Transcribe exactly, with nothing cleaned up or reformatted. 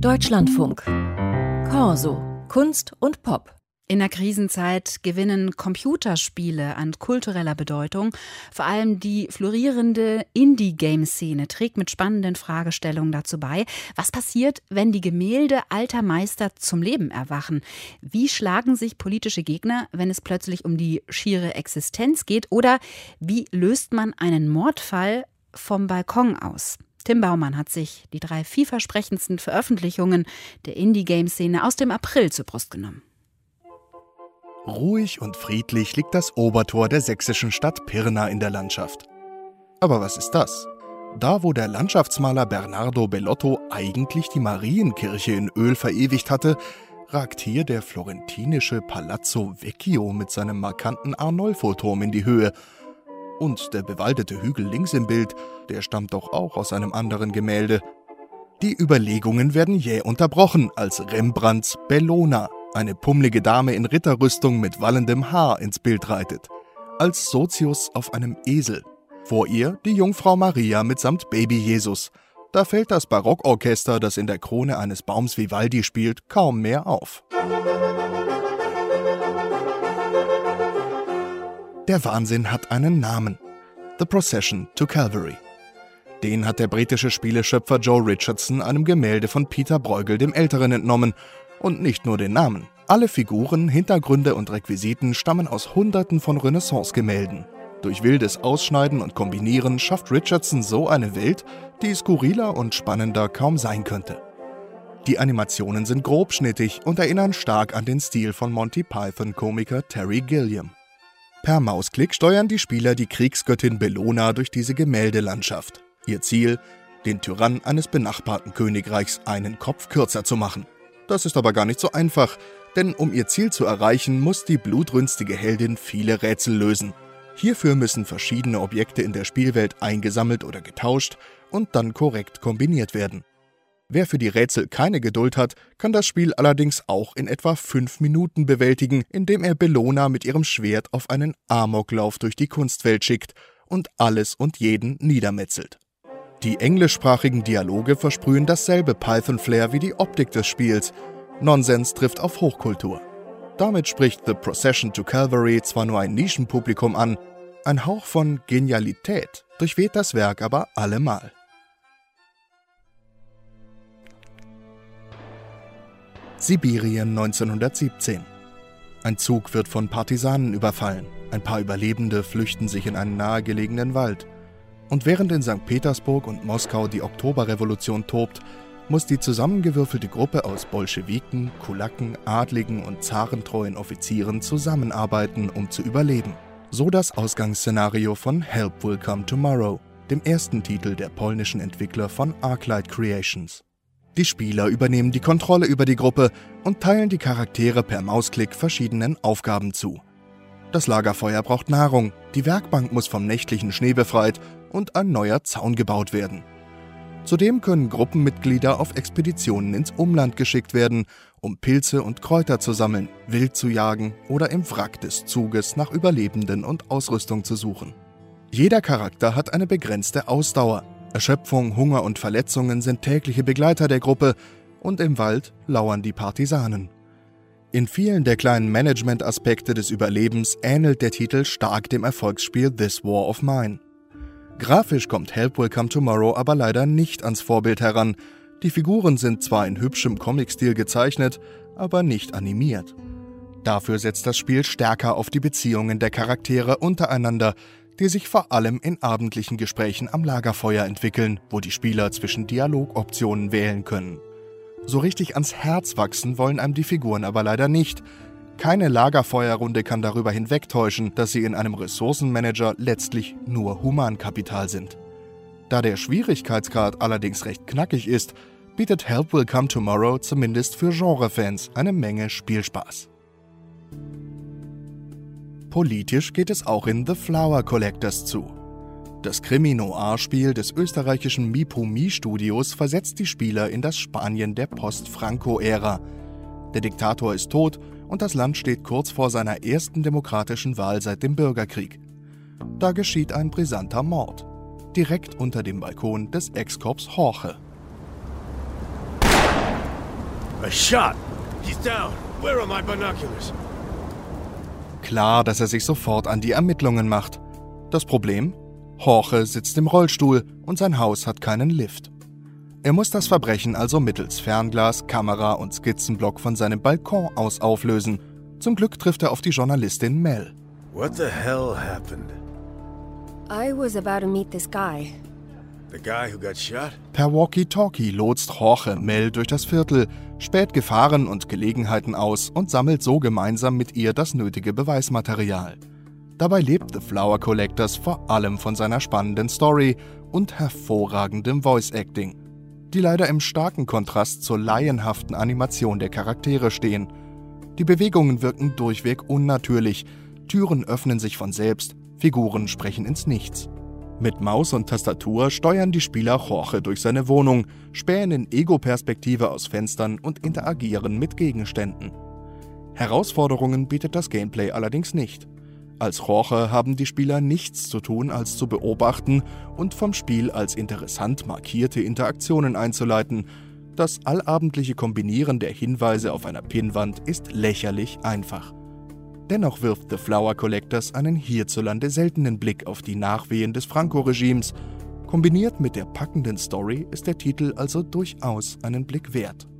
Deutschlandfunk. Corso. Kunst und Pop. In der Krisenzeit gewinnen Computerspiele an kultureller Bedeutung. Vor allem die florierende Indie-Game-Szene trägt mit spannenden Fragestellungen dazu bei. Was passiert, wenn die Gemälde alter Meister zum Leben erwachen? Wie schlagen sich politische Gegner, wenn es plötzlich um die schiere Existenz geht? Oder wie löst man einen Mordfall vom Balkon aus? Tim Baumann hat sich die drei vielversprechendsten Veröffentlichungen der Indie-Game-Szene aus dem April zur Brust genommen. Ruhig und friedlich liegt das Obertor der sächsischen Stadt Pirna in der Landschaft. Aber was ist das? Da, wo der Landschaftsmaler Bernardo Bellotto eigentlich die Marienkirche in Öl verewigt hatte, ragt hier der florentinische Palazzo Vecchio mit seinem markanten Arnolfo-Turm in die Höhe. Und der bewaldete Hügel links im Bild, der stammt doch auch aus einem anderen Gemälde. Die Überlegungen werden jäh unterbrochen, als Rembrandts Bellona, eine pummelige Dame in Ritterrüstung mit wallendem Haar, ins Bild reitet. Als Sozius auf einem Esel. Vor ihr die Jungfrau Maria mitsamt Baby Jesus. Da fällt das Barockorchester, das in der Krone eines Baums Vivaldi spielt, kaum mehr auf. Der Wahnsinn hat einen Namen. The Procession to Calvary. Den hat der britische Spieleschöpfer Joe Richardson einem Gemälde von Peter Bruegel dem Älteren entnommen. Und nicht nur den Namen. Alle Figuren, Hintergründe und Requisiten stammen aus Hunderten von Renaissance-Gemälden. Durch wildes Ausschneiden und Kombinieren schafft Richardson so eine Welt, die skurriler und spannender kaum sein könnte. Die Animationen sind grobschnittig und erinnern stark an den Stil von Monty Python-Komiker Terry Gilliam. Per Mausklick steuern die Spieler die Kriegsgöttin Bellona durch diese Gemäldelandschaft. Ihr Ziel, den Tyrann eines benachbarten Königreichs einen Kopf kürzer zu machen. Das ist aber gar nicht so einfach, denn um ihr Ziel zu erreichen, muss die blutrünstige Heldin viele Rätsel lösen. Hierfür müssen verschiedene Objekte in der Spielwelt eingesammelt oder getauscht und dann korrekt kombiniert werden. Wer für die Rätsel keine Geduld hat, kann das Spiel allerdings auch in etwa fünf Minuten bewältigen, indem er Bellona mit ihrem Schwert auf einen Amoklauf durch die Kunstwelt schickt und alles und jeden niedermetzelt. Die englischsprachigen Dialoge versprühen dasselbe Python-Flair wie die Optik des Spiels. Nonsens trifft auf Hochkultur. Damit spricht The Procession to Calvary zwar nur ein Nischenpublikum an, ein Hauch von Genialität durchweht das Werk aber allemal. Sibirien neunzehnhundertsiebzehn. Ein Zug wird von Partisanen überfallen. Ein paar Überlebende flüchten sich in einen nahegelegenen Wald. Und während in Sankt Petersburg und Moskau die Oktoberrevolution tobt, muss die zusammengewürfelte Gruppe aus Bolschewiken, Kulaken, Adligen und zarentreuen Offizieren zusammenarbeiten, um zu überleben. So das Ausgangsszenario von Help Will Come Tomorrow, dem ersten Titel der polnischen Entwickler von Arclight Creations. Die Spieler übernehmen die Kontrolle über die Gruppe und teilen die Charaktere per Mausklick verschiedenen Aufgaben zu. Das Lagerfeuer braucht Nahrung, die Werkbank muss vom nächtlichen Schnee befreit und ein neuer Zaun gebaut werden. Zudem können Gruppenmitglieder auf Expeditionen ins Umland geschickt werden, um Pilze und Kräuter zu sammeln, Wild zu jagen oder im Wrack des Zuges nach Überlebenden und Ausrüstung zu suchen. Jeder Charakter hat eine begrenzte Ausdauer. Erschöpfung, Hunger und Verletzungen sind tägliche Begleiter der Gruppe und im Wald lauern die Partisanen. In vielen der kleinen Management-Aspekte des Überlebens ähnelt der Titel stark dem Erfolgsspiel This War of Mine. Grafisch kommt Help Will Come Tomorrow aber leider nicht ans Vorbild heran. Die Figuren sind zwar in hübschem Comic-Stil gezeichnet, aber nicht animiert. Dafür setzt das Spiel stärker auf die Beziehungen der Charaktere untereinander, die sich vor allem in abendlichen Gesprächen am Lagerfeuer entwickeln, wo die Spieler zwischen Dialogoptionen wählen können. So richtig ans Herz wachsen wollen einem die Figuren aber leider nicht. Keine Lagerfeuerrunde kann darüber hinwegtäuschen, dass sie in einem Ressourcenmanager letztlich nur Humankapital sind. Da der Schwierigkeitsgrad allerdings recht knackig ist, bietet Help Will Come Tomorrow zumindest für Genrefans eine Menge Spielspaß. Politisch geht es auch in The Flower Collectors zu. Das Krimi-Noir-Spiel des österreichischen Mipumi-Studios versetzt die Spieler in das Spanien der Post-Franco-Ära. Der Diktator ist tot und das Land steht kurz vor seiner ersten demokratischen Wahl seit dem Bürgerkrieg. Da geschieht ein brisanter Mord. Direkt unter dem Balkon des Ex-Cops Jorge. A shot! He's down! Where are my binoculars? Klar, dass er sich sofort an die Ermittlungen macht. Das Problem? Jorge sitzt im Rollstuhl und sein Haus hat keinen Lift. Er muss das Verbrechen also mittels Fernglas, Kamera und Skizzenblock von seinem Balkon aus auflösen. Zum Glück trifft er auf die Journalistin Mel. What the hell happened? I was about to meet this guy. The guy who got shot? Per Walkie-Talkie lotst Jorge Mel durch das Viertel, späht Gefahren und Gelegenheiten aus und sammelt so gemeinsam mit ihr das nötige Beweismaterial. Dabei lebt The Flower Collectors vor allem von seiner spannenden Story und hervorragendem Voice-Acting, die leider im starken Kontrast zur laienhaften Animation der Charaktere stehen. Die Bewegungen wirken durchweg unnatürlich, Türen öffnen sich von selbst, Figuren sprechen ins Nichts. Mit Maus und Tastatur steuern die Spieler Jorge durch seine Wohnung, spähen in Ego-Perspektive aus Fenstern und interagieren mit Gegenständen. Herausforderungen bietet das Gameplay allerdings nicht. Als Jorge haben die Spieler nichts zu tun, als zu beobachten und vom Spiel als interessant markierte Interaktionen einzuleiten. Das allabendliche Kombinieren der Hinweise auf einer Pinnwand ist lächerlich einfach. Dennoch wirft The Flower Collectors einen hierzulande seltenen Blick auf die Nachwehen des Franco-Regimes. Kombiniert mit der packenden Story ist der Titel also durchaus einen Blick wert.